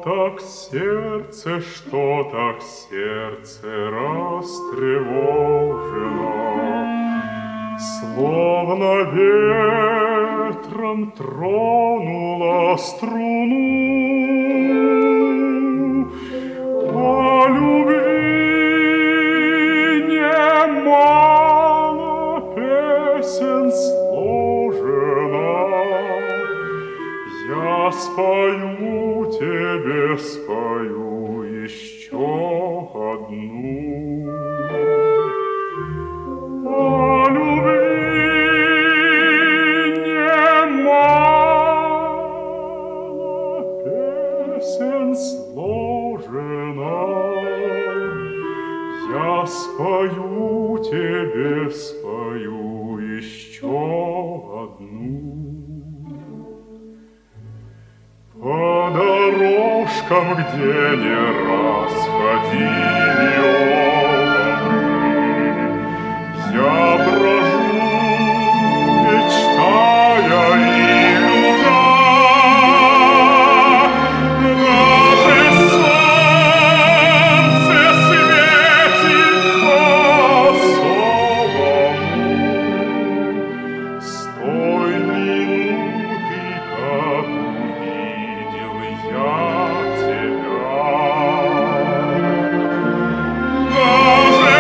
что так сердце растревожено, словно ветром тронула струну. О любви немало песен сложено, я спою тебе, спою еще одну. О любви немало песен сложено, я спою тебе, спою еще одну. По дорожкам, где не раз ходили оба мы, я брожу, мечтая и любя. Даже солнце светит по-особому с той минуты, как увидел я тебя. Даже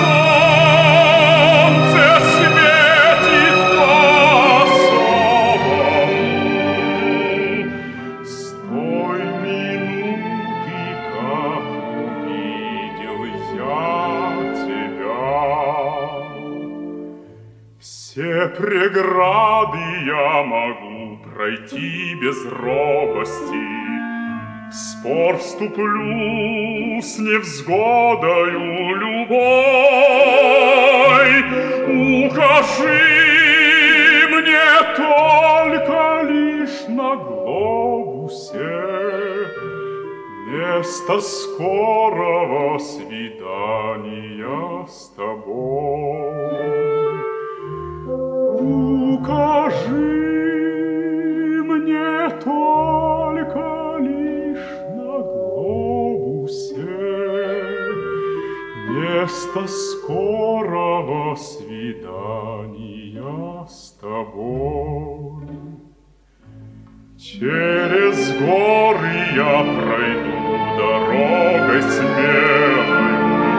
солнце светит по-особому с той минуты, как увидел я тебя. Все преграды я могу пройти без робости, в спор вступлю с невзгодою любой. Укажи мне только лишь на глобусе место скорого свидания с тобой. Укажи мне только лишь на глобусе место скорого свидания с тобой. Через горы я пройду дорогой смелой,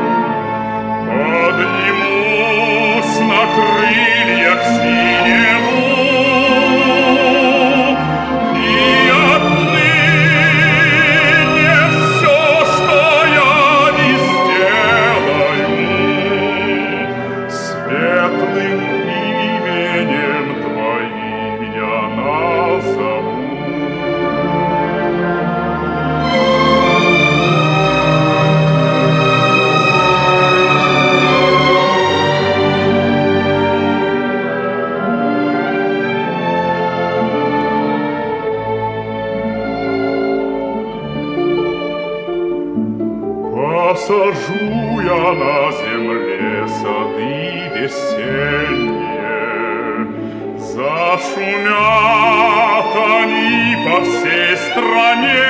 поднимусь на крыльях синеву, и отныне все, что я не сделаю, светлым именем твоим я назову. Посажу я на земле сады весенние, зашумят они по всей стране.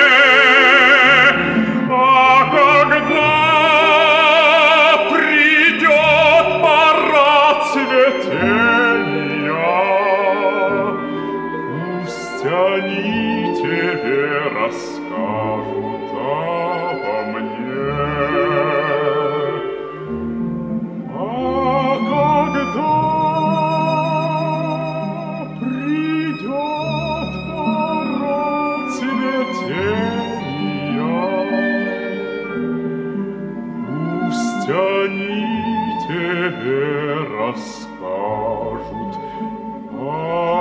А когда придет пора цветения, пусть они тебе расскажут обо мне. А когда придет пора цветения, пусть они тебе расскажут